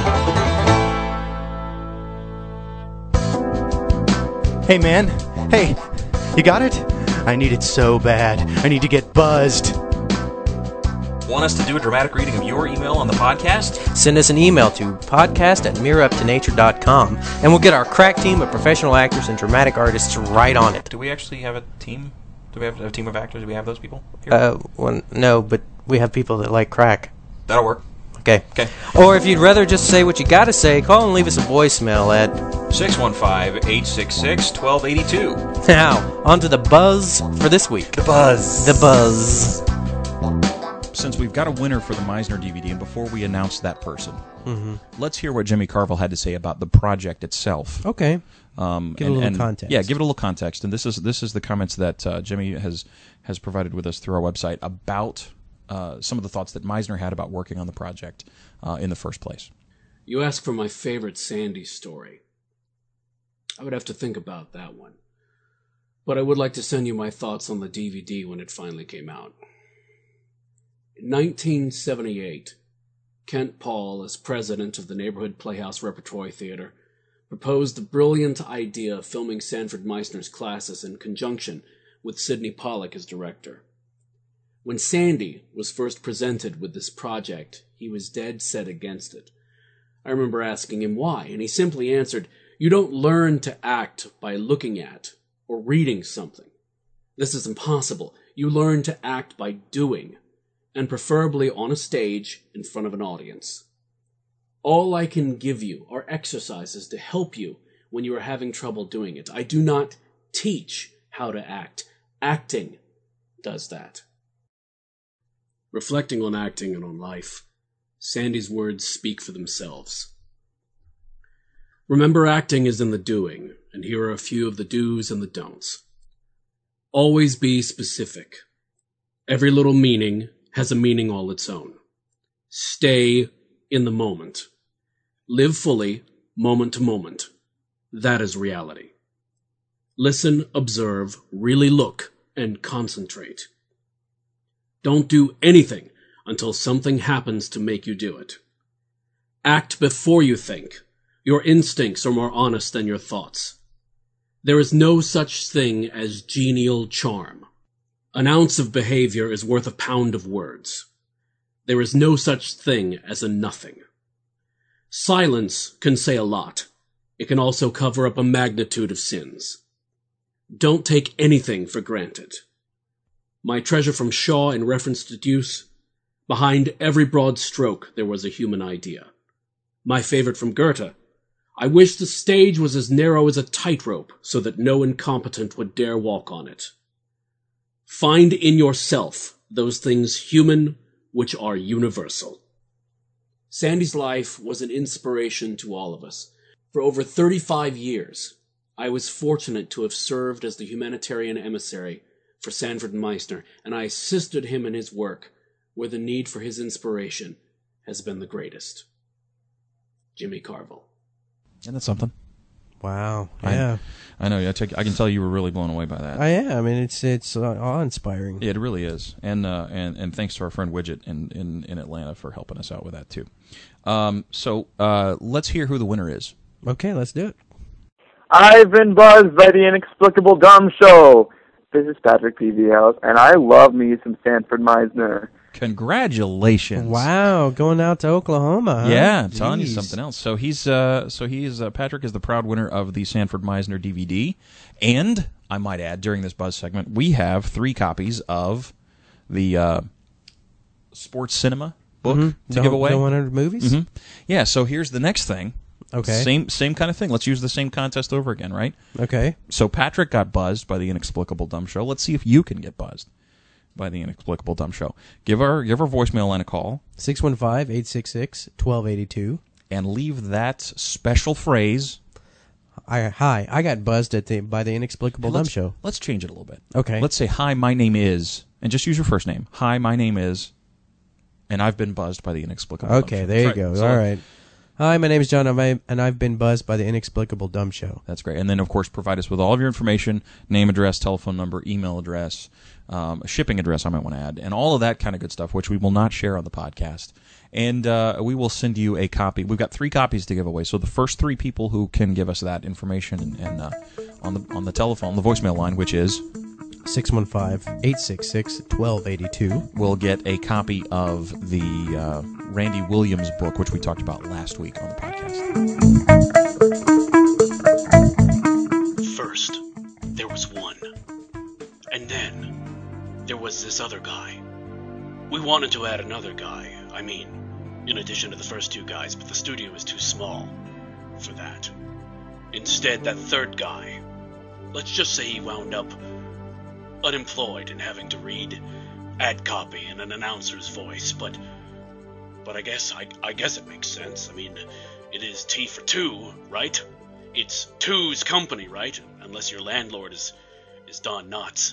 Hey, man. Hey, you got it? I need it so bad. I need to get buzzed. Want us to do a dramatic reading of your email on the podcast? Send us an email to podcast at mirror up to nature dot com, and we'll get our crack team of professional actors and dramatic artists right on it. Do we actually have a team? Do we have a team of actors? Do we have those people here? Uh, well, no, but we have people that like crack. That'll work. Okay. Okay. Or if you'd rather just say what you gotta say, call and leave us a voicemail at six one five, eight six six, one two eight two. Now, on to the buzz for this week. The buzz. The buzz. Since we've got a winner for the Meisner D V D, and before we announce that person, mm-hmm. let's hear what Jimmy Carville had to say about the project itself. Okay. Um, give and, it a little and, context. Yeah, give it a little context. And this is this is the comments that uh, Jimmy has has provided with us through our website about uh, some of the thoughts that Meisner had about working on the project uh, in the first place. You ask for my favorite Sandy story. I would have to think about that one. But I would like to send you my thoughts on the D V D when it finally came out. In nineteen seventy-eight, Kent Paul, as president of the Neighborhood Playhouse Repertory Theater, proposed the brilliant idea of filming Sanford Meisner's classes in conjunction with Sidney Pollack as director. When Sandy was first presented with this project, he was dead set against it. I remember asking him why, and he simply answered, "You don't learn to act by looking at or reading something. This is impossible. You learn to act by doing, and preferably on a stage in front of an audience. All I can give you are exercises to help you when you are having trouble doing it. I do not teach how to act. Acting does that." Reflecting on acting and on life, Sandy's words speak for themselves. Remember, acting is in the doing, and here are a few of the do's and the don'ts. Always be specific. Every little meaning has a meaning all its own. Stay in the moment. Live fully, moment to moment. That is reality. Listen, observe, really look, and concentrate. Don't do anything until something happens to make you do it. Act before you think. Your instincts are more honest than your thoughts. There is no such thing as genial charm. An ounce of behavior is worth a pound of words. There is no such thing as a nothing. Silence can say a lot. It can also cover up a magnitude of sins. Don't take anything for granted. My treasure from Shaw in reference to Deuce: behind every broad stroke there was a human idea. My favorite from Goethe: I wish the stage was as narrow as a tightrope so that no incompetent would dare walk on it. Find in yourself those things human which are universal. Sandy's life was an inspiration to all of us. For over thirty-five years, I was fortunate to have served as the humanitarian emissary for Sanford Meisner, and I assisted him in his work where the need for his inspiration has been the greatest. Jimmy Carville. And that's something. Wow. Yeah. I, I know. I, take, I can tell you were really blown away by that. I am. I mean, it's it's uh, awe-inspiring. It really is. And uh, and and thanks to our friend Widget in, in, in Atlanta for helping us out with that, too. Um, so uh, let's hear who the winner is. Okay, let's do it. I've been buzzed by the Inexplicable Dumb Show. This is Patrick P V House, and I love me some Sanford Meisner. Congratulations! Wow, going out to Oklahoma. Huh? Yeah, I'm telling you Jeez. something else. So he's uh, so he's uh, Patrick is the proud winner of the Sanford Meisner D V D, and I might add, during this buzz segment, we have three copies of the uh, Sports Cinema book mm-hmm. to the, give away. The one hundred movies. Mm-hmm. Yeah. So here's the next thing. Okay. Same same kind of thing. Let's use the same contest over again, right? Okay. So Patrick got buzzed by the Inexplicable Dumb Show. Let's see if you can get buzzed by the Inexplicable Dumb Show. Give our give our voicemail line a call. six one five, eight six six, one two eight two. And leave that special phrase. I, hi, I got buzzed at the by the Inexplicable Dumb Show. Let's change it a little bit. Okay. Let's say, hi, my name is, and just use your first name. Hi, my name is, and I've been buzzed by the Inexplicable okay, Dumb Show. there you Right. go. So, all right. Hi, my name is John, and I've been buzzed by the Inexplicable Dumb Show. That's great. And then, of course, provide us with all of your information, name, address, telephone number, email address, um, shipping address I might want to add, and all of that kind of good stuff, which we will not share on the podcast. And uh, we will send you a copy. We've got three copies to give away. So the first three people who can give us that information and, and uh, on the on the telephone, the voicemail line, which is six one five, eight six six, one two eight two, will get a copy of the uh, Randy Williams book, which we talked about last week on the podcast. First, there was one. And then, there was this other guy. We wanted to add another guy. I mean, in addition to the first two guys, but the studio is too small for that. Instead, that third guy, let's just say he wound up unemployed and having to read ad copy in an announcer's voice, but but I guess I, I guess it makes sense. I mean, it is T for two, right? It's two's company, right? Unless your landlord is is Don Knotts.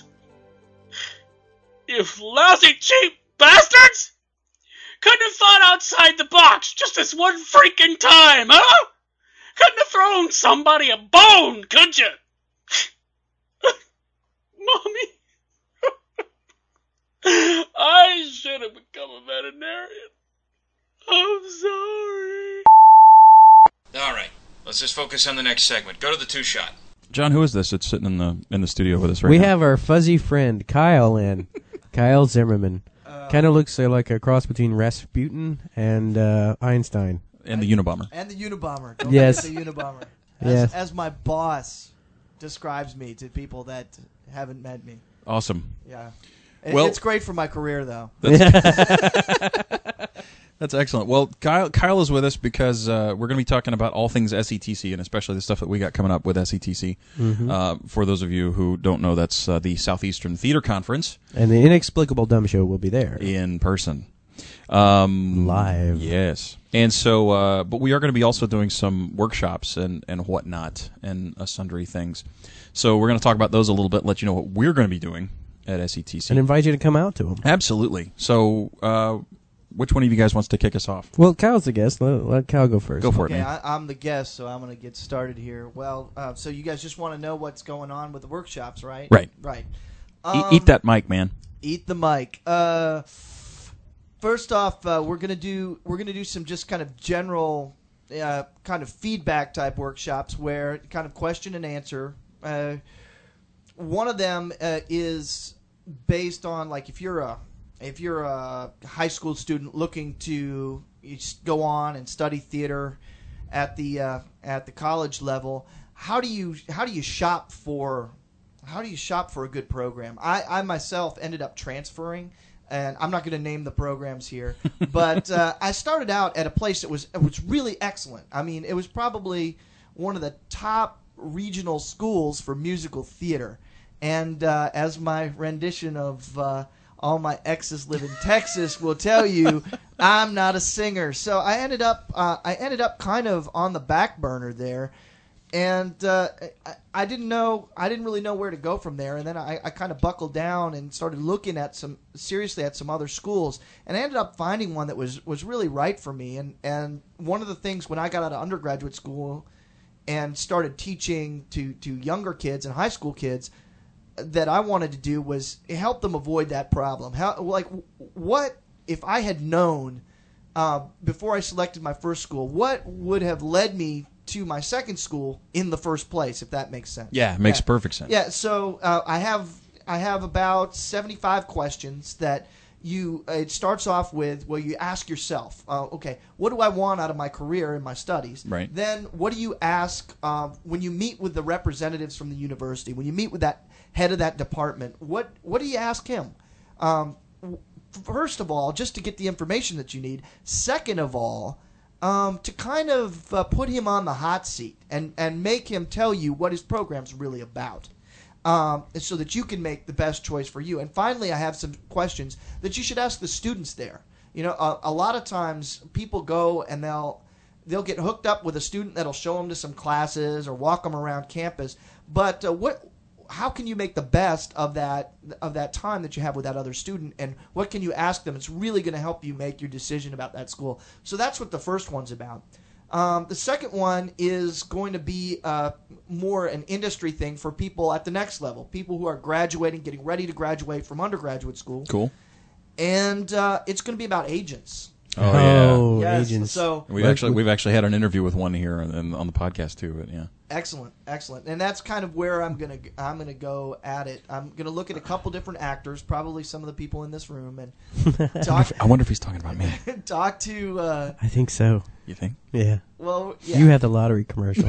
You lousy cheap bastards! Couldn't have thought outside the box just this one freaking time, huh? Couldn't have thrown somebody a bone, could you? Mommy. I should have become a veterinarian. I'm sorry. All right, let's just focus on the next segment. Go to the two-shot. John, who is this that's sitting in the in the studio with us right we now? We have our fuzzy friend, Kyle, in. Kyle Zimmerman. Uh, kind of looks uh, like a cross between Rasputin and uh, Einstein. And the Unabomber. And the Unabomber. Don't yes. forget the Unabomber. As, yes. as my boss describes me to people that haven't met me. Awesome. Yeah. Well, it's great for my career, though. That's, that's excellent. Well, Kyle, Kyle is with us because uh, we're going to be talking about all things S E T C, and especially the stuff that we got coming up with S E T C. Mm-hmm. Uh, for those of you who don't know, that's uh, the Southeastern Theater Conference. And the Inexplicable Dumb Show will be there. In person. Um, Live. Yes. And so, uh, but we are going to be also doing some workshops and, and whatnot and uh, sundry things. So we're going to talk about those a little bit, let you know what we're going to be doing at S E T C. And invite you to come out to them. Absolutely. So uh, which one of you guys wants to kick us off? Well, Kyle's the guest. Let, let Kyle go first. Go for okay, it, man. I, I'm the guest, so I'm going to get started here. Well, uh, so you guys just want to know what's going on with the workshops, right? Right. Right. E- Um, eat that mic, man. Eat the mic. Uh, first off, uh, we're gonna do we're gonna do some just kind of general, uh, kind of feedback type workshops where kind of question and answer. Uh, one of them uh, is based on like if you're a if you're a high school student looking to you just go on and study theater at the uh, at the college level, how do you how do you shop for How do you shop for a good program? I, I myself ended up transferring, and I'm not going to name the programs here, but uh, I started out at a place that was it was really excellent. I mean, it was probably one of the top regional schools for musical theater. And uh, as my rendition of uh, All My Exes Live in Texas will tell you, I'm not a singer. So I ended up uh, I ended up kind of on the back burner there. And uh, I, I didn't know, I didn't really know where to go from there. And then I, I kind of buckled down and started looking at some seriously at some other schools. And I ended up finding one that was, was really right for me. And and one of the things when I got out of undergraduate school and started teaching to, to younger kids and high school kids that I wanted to do was help them avoid that problem. How like what if I had known uh, before I selected my first school, what would have led me to my second school in the first place, if that makes sense. Yeah, it makes yeah. perfect sense. Yeah, so uh, I have I have about seventy-five questions that you. Uh, it starts off with where you ask yourself, uh, okay, what do I want out of my career and my studies? Right. Then what do you ask uh, when you meet with the representatives from the university? When you meet with that head of that department, what what do you ask him? Um, first of all, just to get the information that you need. Second of all, Um, to kind of uh, put him on the hot seat and, and make him tell you what his program's really about, um, so that you can make the best choice for you. And finally, I have some questions that you should ask the students there. You know, a, a lot of times people go and they'll they'll get hooked up with a student that'll show them to some classes or walk them around campus. But uh, what? How can you make the best of that of that time that you have with that other student, and what can you ask them? It's really going to help you make your decision about that school. So that's what the first one's about. Um, the second one is going to be uh, more an industry thing for people at the next level, people who are graduating, getting ready to graduate from undergraduate school. Cool. And uh, it's going to be about agents. Oh, yeah. Oh, Yes, agents. so- we've actually we've actually had an interview with one here and on the podcast too. But yeah, Excellent, excellent, and that's kind of where I'm gonna I'm gonna go at it. I'm gonna look at a couple different actors, probably some of the people in this room, and talk. I wonder if he's talking about me. talk to. Uh, I think so. You think? Yeah. Well, yeah. You had the lottery commercial.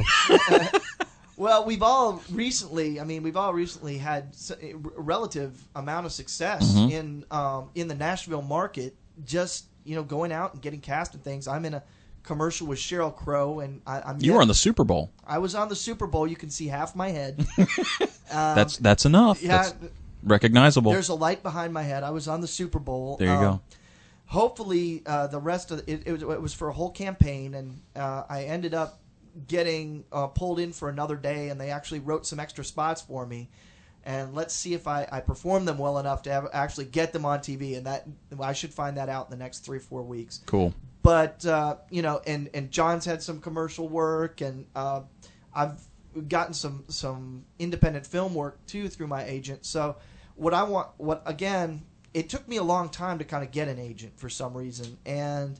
Well, we've all recently. I mean, we've all recently had a relative amount of success Mhm. in um, in the Nashville market. Just you know, going out and getting cast and things. I'm in a commercial with Sheryl Crow, and I, I'm. You yet, were on the Super Bowl. I was on the Super Bowl. You can see half my head. um, That's that's enough. Yeah, That's recognizable. There's a light behind my head. I was on the Super Bowl. There you um, go. Hopefully, uh, the rest of it, it, was, it was for a whole campaign, and uh, I ended up getting uh, pulled in for another day, and they actually wrote some extra spots for me. And let's see if I, I perform them well enough to have, actually get them on T V, and that I should find that out in the next three or four weeks. Cool. But uh, you know, and, and John's had some commercial work, and uh, I've gotten some some independent film work too through my agent. So what I want, what again, it took me a long time to kind of get an agent for some reason, and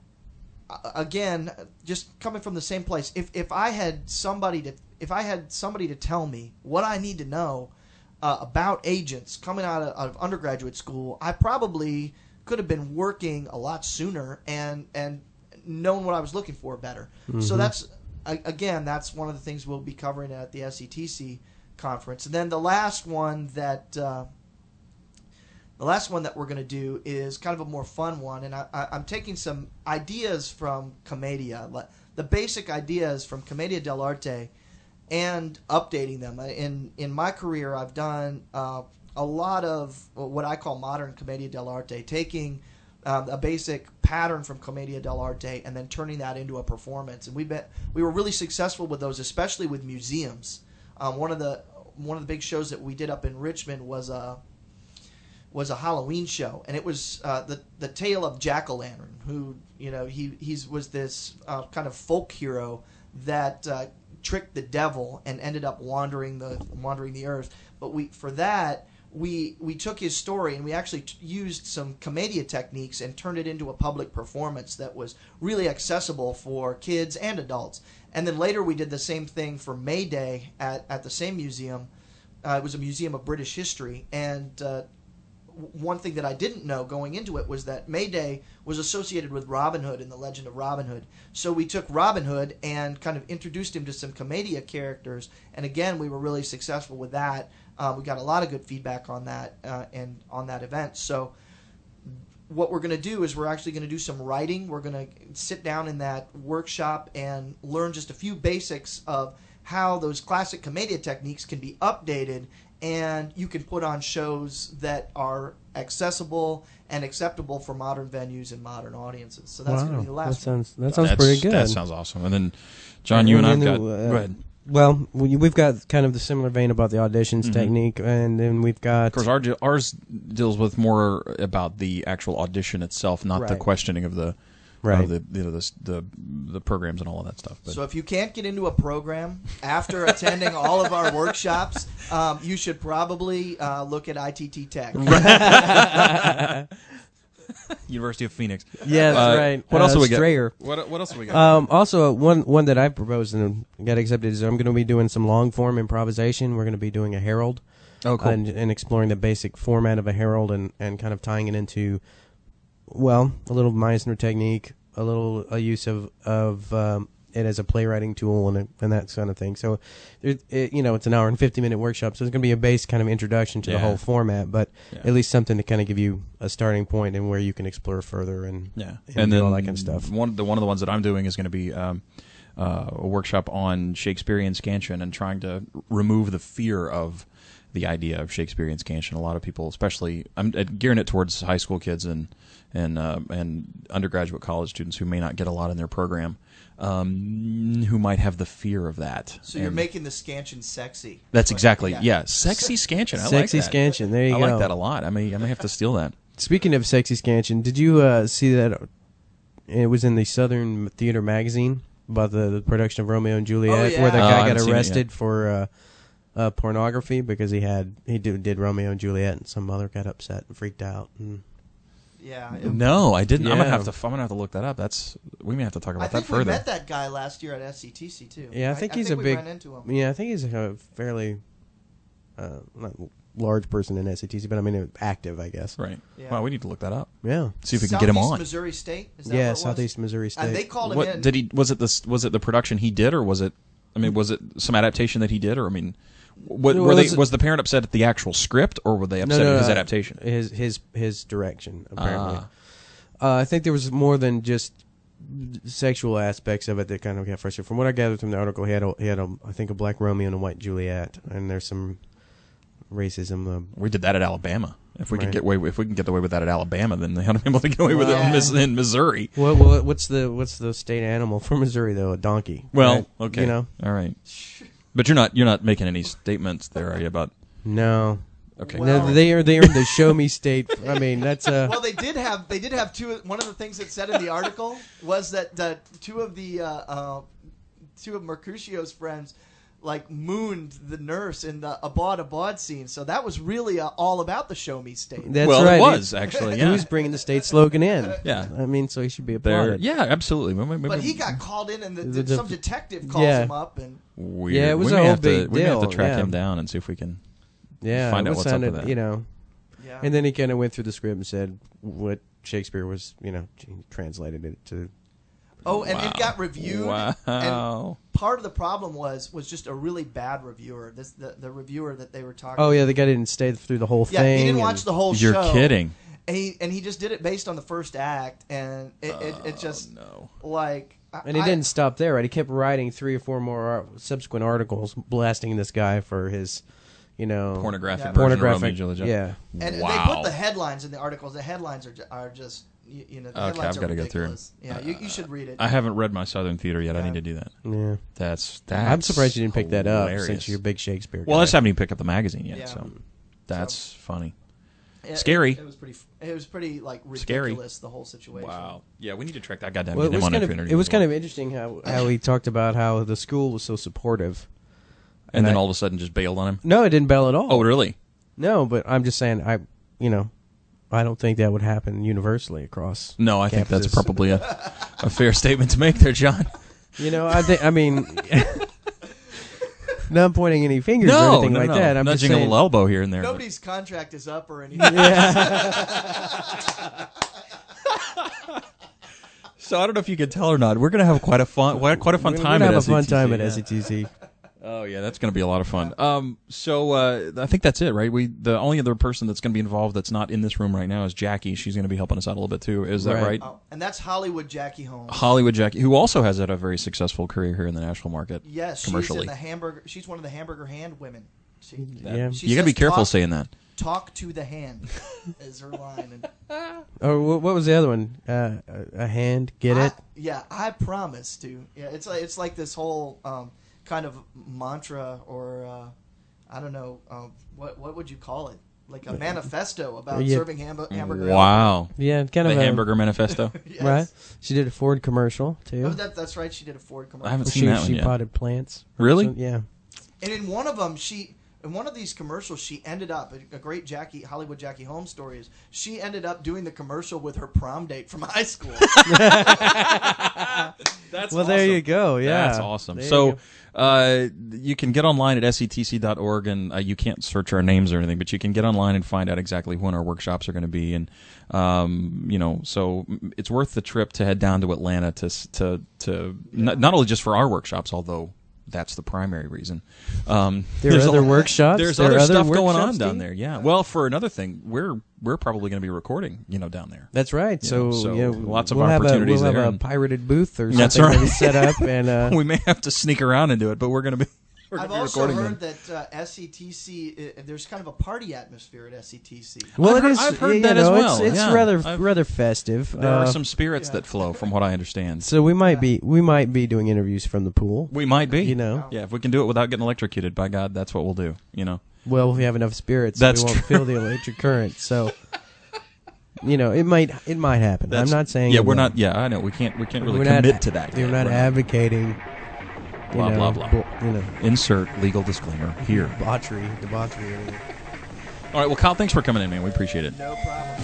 uh, again, just coming from the same place. If if I had somebody to if I had somebody to tell me what I need to know uh, about agents coming out of, out of undergraduate school, I probably could have been working a lot sooner and and known what I was looking for better. Mm-hmm. So that's again, that's one of the things we'll be covering at the S E T C conference. And then the last one that uh, the last one that we're going to do is kind of a more fun one, and I, I, I'm taking some ideas from Commedia, the basic ideas from Commedia dell'arte, and updating them. In in my career, I've done uh, a lot of what I call modern Commedia dell'arte, taking um, a basic pattern from Commedia dell'arte, and then turning that into a performance. And we bet we were really successful with those, especially with museums. Um, one of the one of the big shows that we did up in Richmond was a was a Halloween show, and it was uh, the the tale of Jack-o'-lantern, who you know he he's was this uh, kind of folk hero that uh, tricked the devil and ended up wandering the wandering the earth. But we for that we we took his story and we actually t- used some commedia techniques and turned it into a public performance that was really accessible for kids and adults. And then later we did the same thing for May Day at at the same museum. Uh, it was a museum of British history, and uh, one thing that I didn't know going into it was that May Day was associated with Robin Hood and the legend of Robin Hood. So we took Robin Hood and kind of introduced him to some commedia characters, and again, we were really successful with that. Uh, we got a lot of good feedback on that uh, and on that event. So what we're going to do is we're actually going to do some writing. We're going to sit down in that workshop and learn just a few basics of how those classic commedia techniques can be updated, and you can put on shows that are accessible and acceptable for modern venues and modern audiences. So that's wow. going to be the last that sounds, one. That sounds That's, pretty good. That sounds awesome. And then, John, you and, and I've got... Uh, go ahead. Well, we- we've got kind of the similar vein about the auditions Mhm. technique, and then we've got... Of course, our, ours deals with more about the actual audition itself, not the Right. questioning of the... Right. Of the, you know, the, the the programs and all of that stuff. But. So if you can't get into a program after attending all of our workshops, um, you should probably uh, look at I T T Tech. University of Phoenix. Yes, uh, right. What uh, else do we got? Strayer. What, what else do we got? Um, also, uh, one one that I proposed and got accepted is I'm going to be doing some long form improvisation. We're going to be doing a herald. Oh, cool. And, and exploring the basic format of a herald and, and kind of tying it into, well, a little Meisner technique, a little a use of of um, it as a playwriting tool and a, and that kind of thing. So, it, it, you know, it's an hour and fifty minute workshop, so it's going to be a base kind of introduction to Yeah. the whole format, but Yeah. at least something to kind of give you a starting point and where you can explore further and Yeah, and, and do then all that kind of stuff. One the one of the ones that I'm doing is going to be um, uh, a workshop on Shakespearean scansion and trying to remove the fear of the idea of Shakespearean scansion. A lot of people, especially, I'm uh, gearing it towards high school kids and and uh, and undergraduate college students who may not get a lot in their program, um, who might have the fear of that. So you're And making the scansion sexy. That's Like, exactly yeah. yeah, sexy scansion. I Sexy like that. scansion, there you I go. like that a lot. I may I may have to steal that. Speaking of sexy scansion, did you uh, see that it was in the Southern Theater magazine about the, the production of Romeo and Juliet, Oh, yeah. where the Oh, I guy haven't got seen it arrested yet. for uh, uh, pornography because he had he did, did Romeo and Juliet, and some mother got upset and freaked out. And Yeah. it- No, I didn't. I'm gonna Yeah. have to. I'm gonna have to look that up. That's we may have to talk I about think that we further. met that guy last year at S C T C too. yeah, I think I he's think a we big. ran into him. Yeah, I think he's a fairly uh, not large person in S C T C, but I mean active, I guess. Right. Yeah. Well, we need to look that up. Yeah. See if we can get him Southeast on. Missouri State. Is that Yeah, what it was? Southeast Missouri State. And they called him What in. did he? Was it this? Was it the production he did, or was it? I mean, was it some adaptation that he did, or I mean, what, No, were it they? was- Was the parent upset at the actual script, or were they upset no, no, at his no, adaptation? His his his direction apparently. Ah. Uh, I think there was more than just sexual aspects of it that kind of got frustrated. From what I gathered from the article, he had a, he had a I think a black Romeo and a white Juliet, and there's some racism. Uh, We did that at Alabama. If we Right. can get away, if we can get away with that at Alabama, then they ought to be able to get away with it Wow. in Mis- in Missouri. what, what what's the what's the state animal for Missouri though? A donkey. Well, right? okay, You know, all right. But you're not you're not making any statements there, are you? About no. okay, Well- No, they are they are the show me state. I mean, that's uh Well, they did have they did have two. One of the things that said in the article was that the two of the uh, uh, two of Mercutio's friends like mooned the nurse in the Abad Abad scene. So that was really uh, all about the show me state. that's well, right. it was actually. He Yeah, was bringing the state slogan in. Yeah. I mean, so he should be there. applauded. Yeah, absolutely. Maybe- maybe- But he got called in, and the, The- the- some detective calls yeah. him up, and Weird. Yeah, it was we a may whole have to, big We may have to deal, track yeah. him down and see if we can. Yeah, Find it out was what's up with sounded, that. you know. yeah. And then he kind of went through the script and said what Shakespeare was, you know, he translated it to. oh, and Wow. it got reviewed. Wow. And part of the problem was was just a really bad reviewer. This the, the reviewer that they were talking. Oh yeah, the guy didn't stay through the whole yeah. thing. He didn't and- watch the whole You're show. kidding. And he and he just did it based on the first act, and it it, it just no. like. I- And he I- didn't stop there, right? He kept writing three or four more ar- subsequent articles blasting this guy for his, you know, Pornographic Yeah. version of Romeo pornographic. and Juliet. Yeah, And Wow. they put the headlines in the articles. The headlines are ju- are just You, you know, the Okay, headlines I've are got to go through. ridiculous. Yeah, you, you should read it. I haven't read my Southern Theater yet. I Yeah. need to do that. Yeah. That's that's. I'm surprised you didn't pick that up hilarious. since you're a big Shakespeare Well, guy. I just haven't even picked up the magazine yet, Yeah. so that's funny. Yeah, Scary. It, it was pretty. It was pretty like Scary. ridiculous. The whole situation. Wow. Yeah, we need to track that goddamn Well, it get him was on kind after of interview it was as kind well. of interesting how how he talked about how the school was so supportive, And then I- all of a sudden just bailed on him. No, it didn't bail at all. Oh, really? No, but I'm just saying, I, you know, I don't think that would happen universally across. No, I think that's campuses. probably a, a fair statement to make there, John. You know, I think. I mean, not pointing any fingers or No, anything no, like no. that. I'm Nudging just a saying, little elbow here and there. but- Nobody's contract is up or anything. So I don't know if you can tell or not. We're gonna have quite a fun, quite quite a fun We're time gonna at have a fun S E T C, time at yeah. S E T C. Oh yeah, that's gonna be a lot of fun. Um, so uh, I think that's it, right? We the only other person that's gonna be involved that's not in this room right now is Jackie. She's gonna be helping us out a little bit too. Is that right? Oh, and that's Hollywood Jackie Holmes. Hollywood Jackie, who also has had a very successful career here in the Nashville market. Yes, she's commercially. in the hamburger. She's one of the hamburger hand women. She, Yeah. she You gotta says, be careful "Talk- saying that." Talk to the hand is her line. And Oh, wh- what was the other one? Uh, a a hand, get I- it? Yeah, I promise to. Yeah, it's like it's like this whole um, kind of mantra, or uh, I don't know, um, what what would you call it? Like a manifesto about Yeah. serving hamb- hamburger. Wow. Yeah, kind the of a- hamburger manifesto. Yes. Right. She did a Ford commercial too. Oh, that, that's right. She did a Ford commercial. I haven't she, seen that one She yet. potted plants. Really? So- yeah. And in one of them, she in one of these commercials, she ended up a, a great Jackie Hollywood Jackie Holmes story is she ended up doing the commercial with her prom date from high school. That's well, there you go. Yeah, That's awesome. There you So go. uh, you can get online at S E T C dot org, and uh, you can't search our names or anything, but you can get online and find out exactly when our workshops are going to be. And um, you know, so it's worth the trip to head down to Atlanta to s- to to not, not only just for our workshops, although that's the primary reason. Um, There are there's a other lot- workshops? There's There are other other stuff going workshops, on down Steve? there. Yeah. Well, for another thing, we're we're probably going to be recording, you know, down there. That's right. You So, know, so yeah, lots of we'll opportunities have a, we'll there. have a and- pirated booth or That's something right. maybe set up, and uh, we may have to sneak around and do it, but we're going to be. We're I've gonna be also recording heard them. that uh, S E T C, uh, there's kind of a party atmosphere at S E T C. well, I've it heard- is. I've heard you that know, as well, It's, it's yeah. rather I've- rather festive. There are Uh, some spirits that flow, from what I understand. So we might be we might be doing interviews from the pool. We might be. You know. Yeah, if we can do it without getting electrocuted, by God, that's what we'll do. You know. Well, if we have enough spirits, That's we won't true. feel the electric current. So, you know, it might it might happen. That's- I'm not saying. Yeah, it we're will. not. Yeah, I know. We can't. We can't really We're commit not, to that. We're yet. not We're advocating. You Blah know, blah blah. bu- you know, Insert legal disclaimer here. debauchery, debauchery. Or anything. All right. Well, Kyle, thanks for coming in, man. We appreciate it. No problem.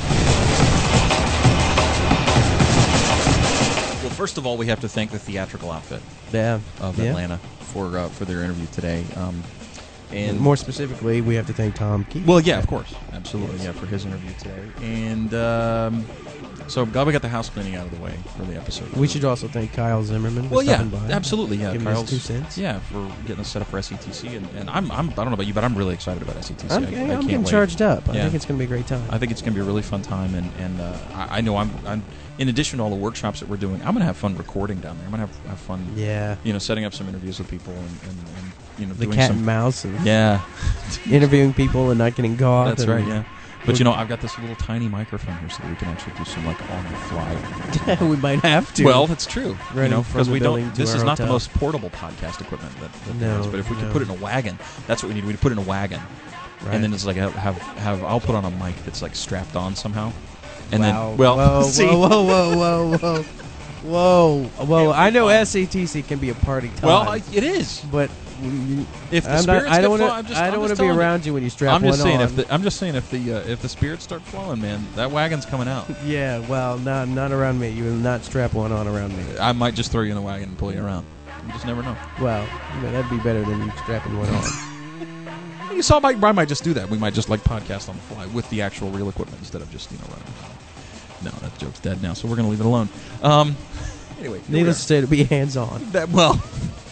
Well, first of all, we have to thank the theatrical outfit Yeah. of yeah. Atlanta for uh, for their interview today. Um, and more specifically, we have to thank Tom Key. Well, yeah, of course, absolutely, yeah, for his interview today. And um, so, glad we got the house cleaning out of the way for the episode. We should also thank Kyle Zimmerman. For Well, yeah, stopping by, absolutely, yeah. giving us Kyle's two cents. yeah, for getting us set up for S E T C, and, and I'm, I'm I don't know about you, but I'm really excited about S E T C. I'm, I, I I'm can't getting wait. charged up. I Yeah. think it's going to be a great time. I think it's going to be a really fun time, and and uh, I, I know I'm, I'm in addition to all the workshops that we're doing, I'm going to have fun recording down there. I'm going to have, have fun, Yeah. you know, setting up some interviews with people and, and, and you know The doing cat some and mouse of yeah, interviewing people and not getting caught. That's and- right, yeah. But you know, I've got this little tiny microphone here, so that we can actually do some like on the fly. we might have to. Well, that's true. You Running know, from because the we building don't. to This our is not the hotel. most portable podcast equipment that, that there No, is. But if we no. could put it in a wagon, that's what we need. We need to put it in a wagon, Right. and then it's like have have, have I'll put on a mic that's like strapped on somehow, and Wow. then well, whoa, see, whoa, whoa, whoa, whoa, whoa, whoa, whoa! I know S A T C can be a party time. well, I, it is. but you- If the I'm spirits not, I get don't flow- wanna, I'm just- I I'm don't want just to be telling you. around you when you strap I'm just one saying on. if the, I'm just saying if the uh, if the spirits start flowing, man, that wagon's coming out. yeah, well, not not around me. You will not strap one on around me. I might just throw you in the wagon and pull you around. You just never know. Well, you know, that'd be better than strapping one on. You saw, Mike. I might just do that. We might just like podcast on the fly with the actual real equipment instead of just you know running. No, that joke's dead now. So we're gonna leave it alone. Um, anyway, here we Needless are. to say, to be hands on. That well.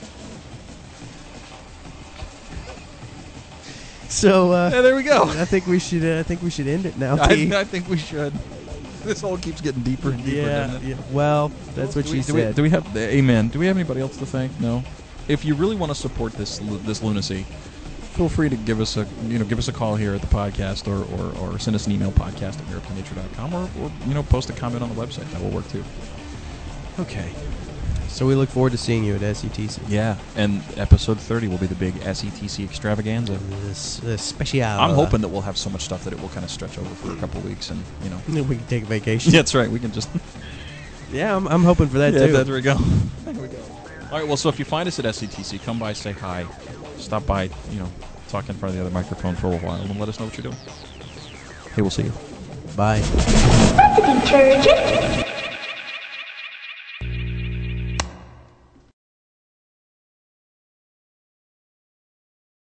So uh, Yeah, there we go. I think we should. Uh, I think we should end it now. I, Pete. I think we should. This hole keeps getting deeper and deeper. yeah, doesn't it? yeah. Well, that's what do she we, do we- said. Do we have? Amen. Do we have anybody else to thank? No. If you really want to support this lu- this lunacy, feel free to give us a you know give us a call here at the podcast, or, or, or send us an email, podcast at mirror up to nature dot com, or, or you know post a comment on the website. That will work too. Okay. So we look forward to seeing you at S E T C. Yeah, and episode thirty will be the big S E T C extravaganza. This uh, special. I'm hoping that we'll have so much stuff that it will kind of stretch over for a couple of weeks, and you know we can take a vacation. That's right. We can just. Yeah, I'm, I'm hoping for that yeah, too. There we go. There we go. All right. Well, so if you find us at S E T C, come by, say hi, stop by, you know, talk in front of the other microphone for a little while, and let us know what you're doing. Hey, we'll see you. Bye. That's a detergent.